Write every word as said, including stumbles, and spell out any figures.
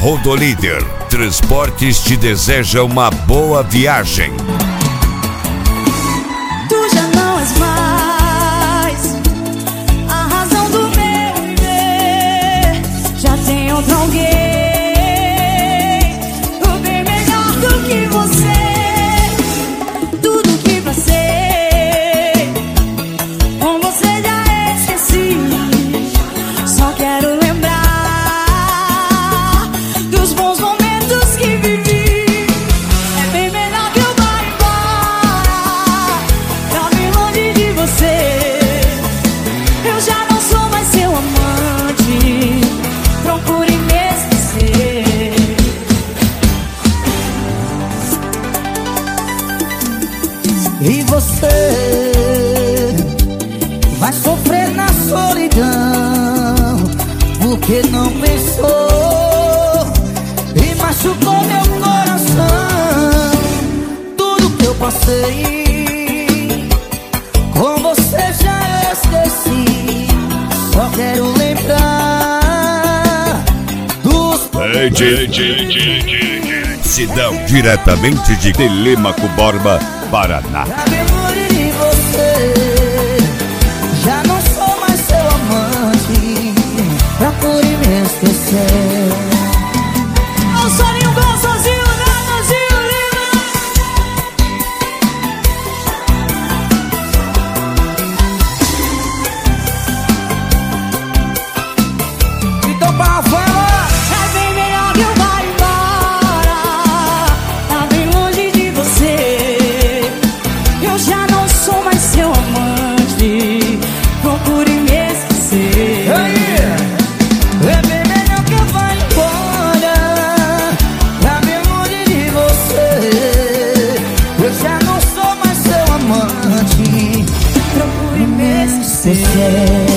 Rodolíder Transportes te deseja uma boa viagem. Tu já não és mais a razão do meu viver. Já tem outro alguém, o bem melhor do que você. Tudo que passei com você já esqueci. Só quero lembrar dos bons momentos que vivi. É bem melhor que eu vá embora, pra bem longe de você. Eu já não sou mais seu amante, procure me esquecer. E você vai sofrer na solidão, porque não pensou e machucou meu coração. Tudo que eu passei com você já esqueci. Só quero lembrar dos Sidão, diretamente de Telêmaco Borba, Paraná. pra memória de você. Já não sou mais seu amante, procure me esquecer. O solinho gostosinho da Nazinho Lima. Então para fora. É bem melhor que eu vá embora, tá bem longe de você. Eu já não sou mais seu amante, procure me esquecer. É bem melhor que eu vá embora, pra bem longe de você. Eu já não sou mais seu amante, procure me esquecer.